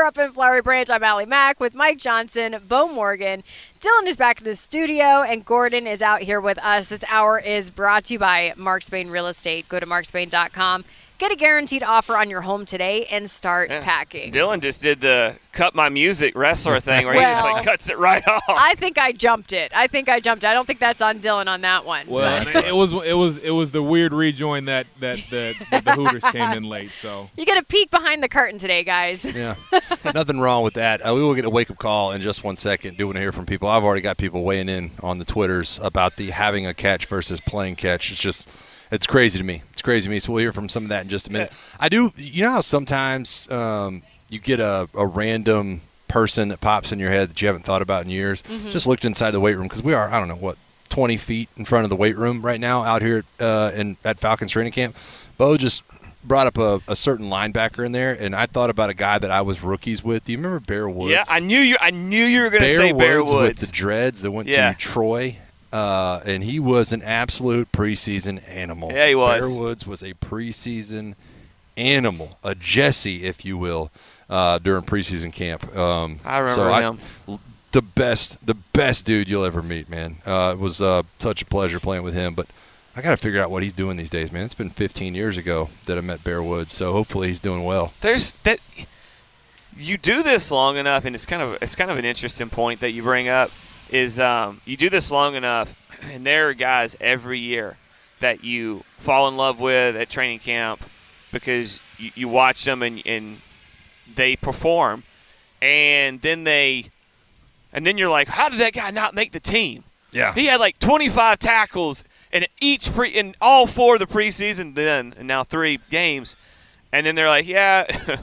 up in Flowery Branch. I'm Allie Mack with Mike Johnson, Bo Morgan. Dylan is back in the studio, and Gordon is out here with us. This hour is brought to you by Mark Spain Real Estate. Go to markspain.com. Get a guaranteed offer on your home today and start packing. Dylan just did the cut my music wrestler thing where he just like cuts it right off. I think I jumped it. I don't think that's on Dylan on that one. Well, it was the weird rejoin that the Hooters came in late. So you get a peek behind the curtain today, guys. Yeah, nothing wrong with that. We will get a wake-up call in just 1 second. Do want to hear from people. I've already got people weighing in on the Twitters about the having a catch versus playing catch. It's crazy to me. So we'll hear from some of that in just a minute. I do. You know how sometimes you get a random person that pops in your head that you haven't thought about in years? Mm-hmm. Just looked inside the weight room because we are, 20 feet in front of the weight room right now out here at Falcons training camp. Bo just brought up a certain linebacker in there, and I thought about a guy that I was rookies with. Do you remember Bear Woods? Yeah, I knew you were going to say Bear Woods. With the dreads that went to Troy. And he was an absolute preseason animal. Yeah, he was. Bear Woods was a preseason animal, a Jesse, if you will, during preseason camp. I remember him. The best dude you'll ever meet, man. It was such a pleasure playing with him. But I got to figure out what he's doing these days, man. It's been 15 years ago that I met Bear Woods, so hopefully he's doing well. You do this long enough, and it's kind of an interesting point that you bring up. Is you do this long enough, and there are guys every year that you fall in love with at training camp because you watch them and they perform, and then you're like, how did that guy not make the team? Yeah, he had like 25 tackles in in all 4 of the preseason and now 3 games, and then they're like, yeah.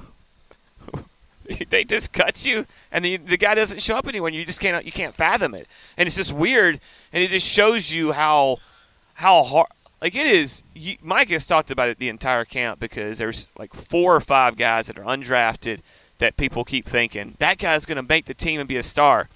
They just cut you, and the guy doesn't show up anywhere. And you can't fathom it, and it's just weird. And it just shows you how hard it is. Mike has talked about it the entire camp because there's like 4 or 5 guys that are undrafted that people keep thinking that guy's going to make the team and be a star.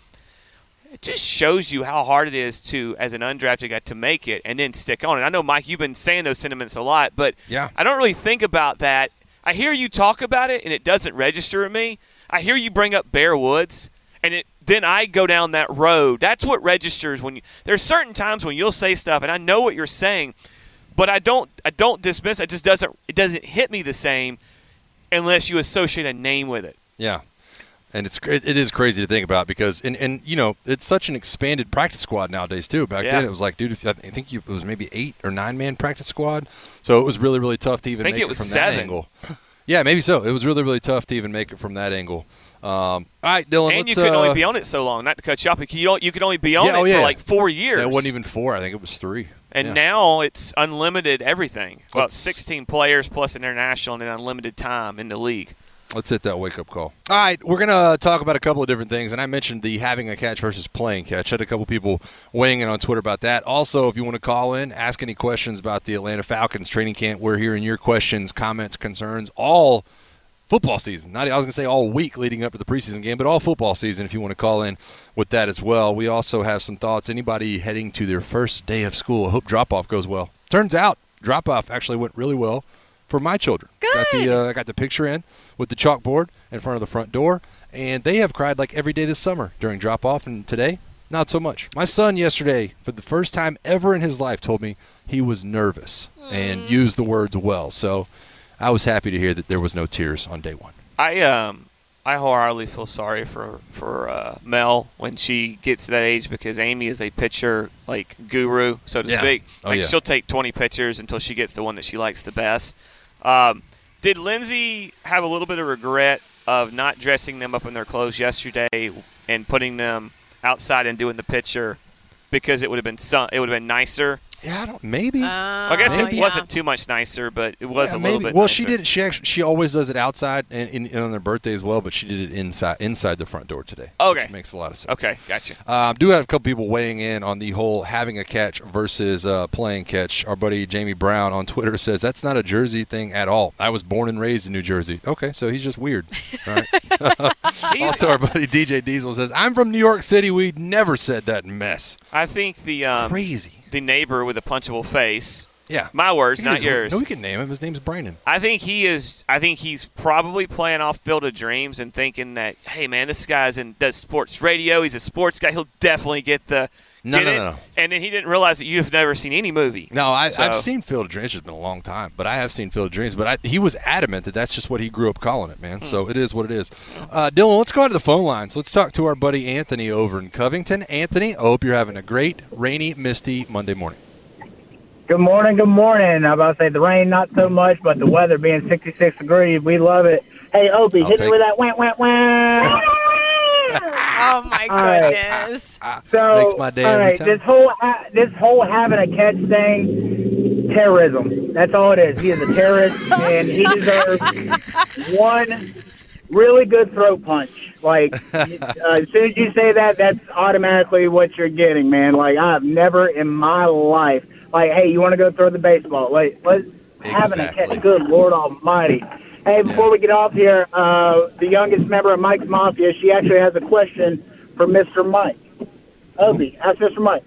It just shows you how hard it is to, as an undrafted guy, to make it and then stick on it. I know, Mike, you've been saying those sentiments a lot, but I don't really think about that. I hear you talk about it, and it doesn't register with me. I hear you bring up Bear Woods, and then I go down that road. That's what registers when there's certain times when you'll say stuff, and I know what you're saying, but I don't dismiss it. It doesn't hit me the same unless you associate a name with it. Yeah. And it is crazy to think about because and it's such an expanded practice squad nowadays too. Back then it was like, dude, I think it was maybe 8 or 9 man practice squad. So it was really, really tough to even make it from 7. that angle. Yeah, maybe so. It was really, really tough to even make it from that angle. All right, Dylan. And you could only be on it so long. Not to cut you off, you could only be on it for like 4 years. It wasn't even 4. I think it was 3. And now it's unlimited everything. About 16 players plus an international and then unlimited time in the league. Let's hit that wake-up call. All right, we're going to talk about a couple of different things, and I mentioned the having a catch versus playing catch. I had a couple people weighing in on Twitter about that. Also, if you want to call in, ask any questions about the Atlanta Falcons training camp, we're hearing your questions, comments, concerns, all football season. I was going to say all week leading up to the preseason game, but all football season if you want to call in with that as well. We also have some thoughts. Anybody heading to their first day of school, I hope drop-off goes well. Turns out drop-off actually went really well for my children. Good. I got the picture in with the chalkboard in front of the front door, and they have cried like every day this summer during drop-off, and today, not so much. My son yesterday, for the first time ever in his life, told me he was nervous and used the words well. So I was happy to hear that there was no tears on day one. I wholeheartedly feel sorry for Mel when she gets to that age because Amy is a pitcher guru, so to speak. She'll take 20 pitchers until she gets the one that she likes the best. Did Lindsay have a little bit of regret of not dressing them up in their clothes yesterday and putting them outside and doing the pitcher because it would have been nicer? Yeah, maybe. I guess it wasn't too much nicer, but it was a little bit. Well, nicer. she did. She always does it outside and on their birthday as well, but she did it inside the front door today. Okay, which makes a lot of sense. Okay, gotcha. Do have a couple people weighing in on the whole having a catch versus playing catch. Our buddy Jamie Brown on Twitter says that's not a Jersey thing at all. I was born and raised in New Jersey. Okay, so he's just weird. All right. Also, our buddy DJ Diesel says I'm from New York City. We never said that mess. I think the crazy. The neighbor with a punchable face Yeah. My words, not He is- yours. No, we can name him. His name's Brandon. I think he's probably playing off Field of Dreams and thinking that, hey man, this guy's does sports radio. He's a sports guy. He'll definitely get the. No. And then he didn't realize that you've never seen any movie. No, I've seen Field of Dreams. It's just been a long time, but I have seen Field of Dreams. But he was adamant that that's just what he grew up calling it, man. So it is what it is. Dylan, let's go on to the phone lines. Let's talk to our buddy Anthony over in Covington. Anthony, I hope you're having a great, rainy, misty Monday morning. Good morning, good morning. I'm about to say the rain, not so much, but the weather being 66 degrees, we love it. Hey, Opie, hit me with that wah, wah, wah. Oh, my goodness. So, makes my day all every right, time. this whole having a catch thing, terrorism. That's all it is. He is a terrorist, and he deserves one really good throat punch. Like, as soon as you say that, that's automatically what you're getting, man. Like, I've never in my life, like, hey, you want to go throw the baseball? Like, let's having a Exactly. catch. Good Lord Almighty. Hey, before we get off here, the youngest member of Mike's Mafia, she actually has a question for Mr. Mike. Opie, ask Mr. Mike.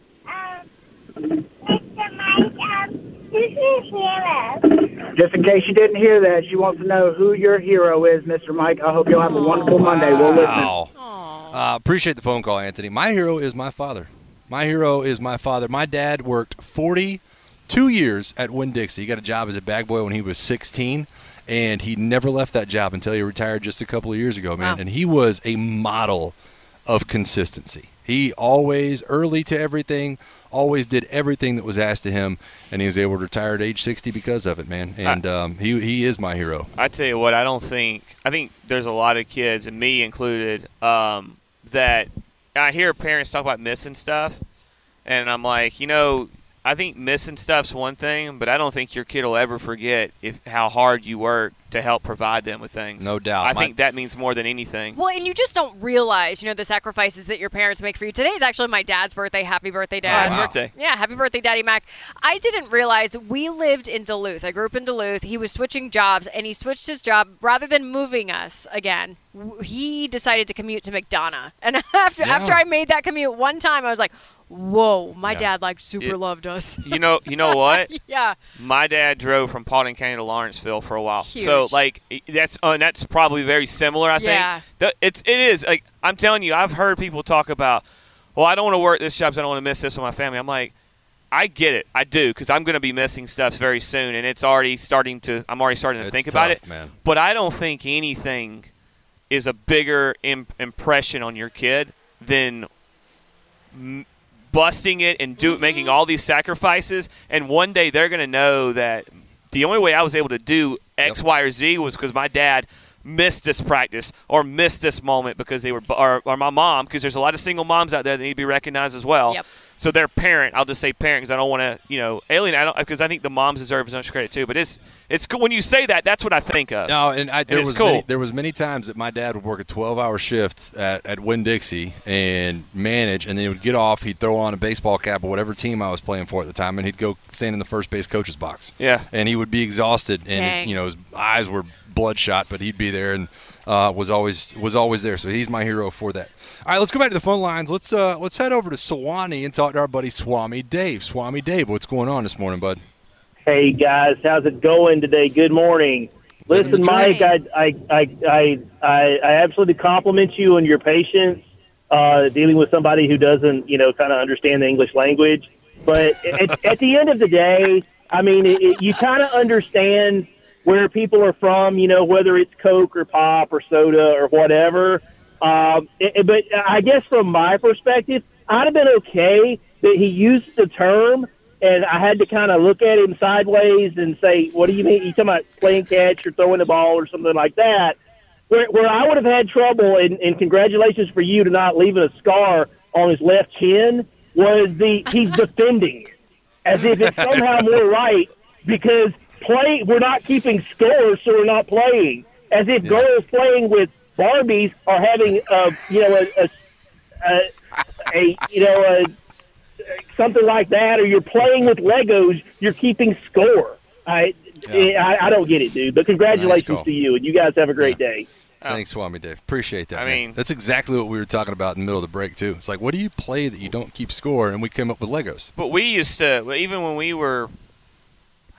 Mr. Mike, who's your hero? Just in case you didn't hear that, she wants to know who your hero is, Mr. Mike. I hope you'll have a wonderful Monday. We'll listen. Wow. Appreciate the phone call, Anthony. My hero is my father. My hero is my father. My dad worked 42 years at Winn-Dixie. He got a job as a bag boy when he was 16, and he never left that job until he retired just a couple of years ago, man. Wow. And he was a model of consistency. He always early to everything, always did everything that was asked of him, and he was able to retire at age 60 because of it, man. And he is my hero. I tell you what, I think there's a lot of kids, and me included, that I hear parents talk about missing stuff, and I'm like, I think missing stuff's one thing, but I don't think your kid will ever forget how hard you work to help provide them with things. No doubt. I think that means more than anything. Well, and you just don't realize, the sacrifices that your parents make for you. Today is actually my dad's birthday. Happy birthday, Dad. Happy birthday. Yeah, happy birthday, Daddy Mac. I didn't realize we lived in Duluth. I grew up in Duluth. He was switching jobs, and he switched his job rather than moving us again. He decided to commute to McDonough. And after I made that commute one time, I was like, whoa, my dad super loved us. You know what? Yeah. My dad drove from Paulding County to Lawrenceville for a while. Huge. So that's probably very similar, I Yeah. think. It is. Like, I'm telling you, I've heard people talk about, well, I don't want to work this job because I don't want to miss this with my family. I'm like, I get it. I do, because I'm going to be missing stuff very soon, and I'm already starting to think about it. Man. But I don't think anything is a bigger impression on your kid than busting it and making all these sacrifices, and one day they're going to know that the only way I was able to do X, Y, or Z was because my dad missed this practice or missed this moment because they were, or my mom, because there's a lot of single moms out there that need to be recognized as well. Yep. So their parent, I'll just say parent, because I don't want to, alienate, because I think the moms deserve as much credit too. But it's cool when you say that. That's what I think of. No, and there was many times that my dad would work a 12-hour shift at Winn-Dixie and manage, and then he would get off. He'd throw on a baseball cap or whatever team I was playing for at the time, and he'd go stand in the first base coach's box. Yeah. And he would be exhausted, and Dang. his eyes were bloodshot, but he'd be there and was always there. So he's my hero for that. All right, let's go back to the phone lines. Let's head over to Suwannee and talk to our buddy Swami Dave. Swami Dave, what's going on this morning, bud? Hey guys, how's it going today? Good morning. Living the Listen, Mike, dream. I absolutely compliment you on your patience dealing with somebody who doesn't, kind of understand the English language. But at the end of the day, I mean, you kind of understand where people are from, whether it's Coke or pop or soda or whatever. But I guess from my perspective, I'd have been okay that he used the term, and I had to kind of look at him sideways and say, what do you mean? You talking about playing catch or throwing the ball or something like that? Where I would have had trouble, and congratulations for you to not leaving a scar on his left chin, was he's defending as if it's somehow more right because we're not keeping scores, so we're not playing. As if girls playing with Barbies are having something like that, or you're playing with Legos, you're keeping score. I don't get it, dude. But congratulations to you, and you guys have a great day. Thanks, Swami Dave. Appreciate that. I man. mean, that's exactly what we were talking about in the middle of the break too. It's like, what do you play that you don't keep score? And we came up with Legos. But we used to, even when we were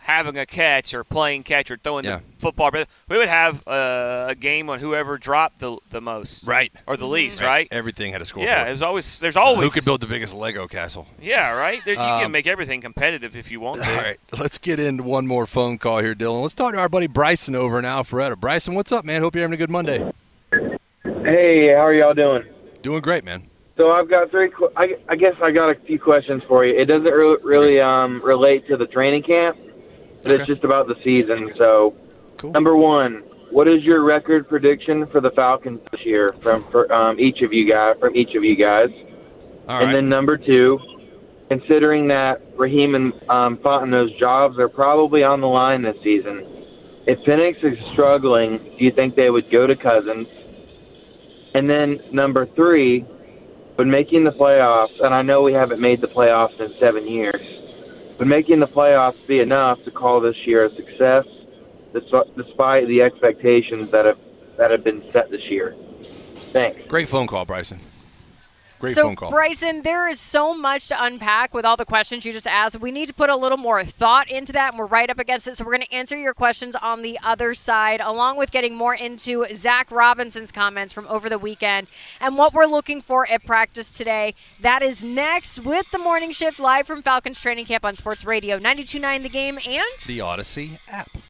having a catch or playing catch or throwing Yeah. the football. We would have a game on whoever dropped the most, Right. or the least, right? Everything had a scoreboard. Yeah, there's always Who could build the biggest Lego castle? Yeah, right. You can make everything competitive if you want to. All right, let's get into one more phone call here, Dylan. Let's talk to our buddy Bryson over in Alpharetta. Bryson, what's up, man? Hope you're having a good Monday. Hey, how are y'all doing? Doing great, man. So I've got I guess I got a few questions for you. It doesn't really relate to the training camp, but it's just about the season. So, Cool. Number one, what is your record prediction for the Falcons this year from each of you guys? All And right. then number two, considering that Raheem and Fontenot's jobs are probably on the line this season, if Penix is struggling, do you think they would go to Cousins? And then number three, when making the playoffs, and I know we haven't made the playoffs in 7 years, would making the playoffs be enough to call this year a success, despite the expectations that have been set this year? Thanks. Great phone call, Bryson. Great So, phone call. Bryson, there is so much to unpack with all the questions you just asked. We need to put a little more thought into that, and we're right up against it. So we're going to answer your questions on the other side, along with getting more into Zach Robinson's comments from over the weekend and what we're looking for at practice today. That is next with the Morning Shift live from Falcons Training Camp on Sports Radio 92.9 The Game and The Odyssey app.